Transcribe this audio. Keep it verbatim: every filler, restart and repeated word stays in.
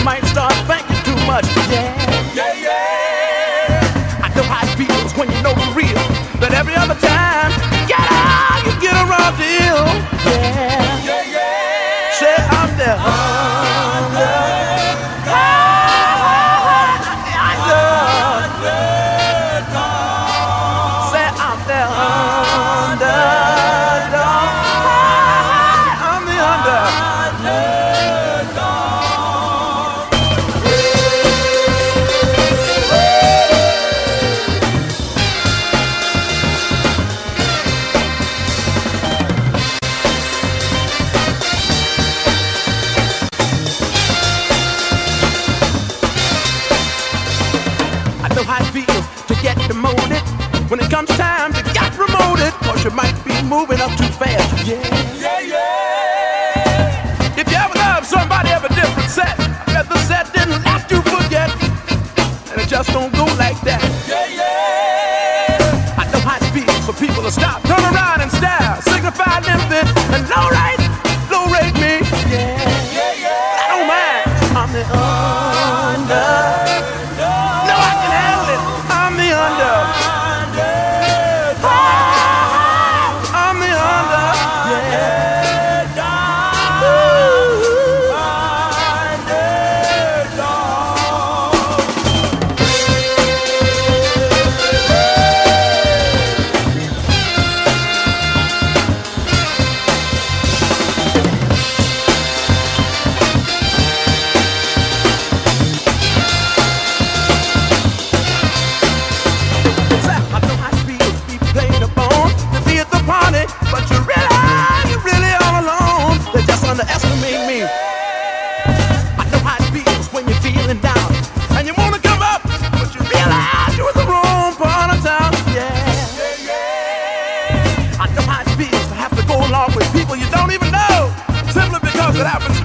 might start thinking too much. Yeah, yeah, yeah. I know how it feels when you know the real. But every other time, get out, you get a raw deal. Yeah, yeah, yeah. Say I'm there. Under. When it comes time to get promoted, cause you might be moving up too fast. Yeah, yeah, yeah. If you ever love somebody of a different set, I bet the set didn't let you forget. And it just don't go like that. Yeah, yeah. I know how it feels for people to stop, turn around and stare, signify empty and low rate, low rate me. Yeah, yeah, yeah. I don't mind. I'm the under. No, I can handle it. I'm the under. Underestimate me. I know how it feels when you're feeling down and you wanna come up, but you realize you're in the wrong part of town. Yeah, yeah, yeah. I know how it feels to have to go along with people you don't even know, simply because it happens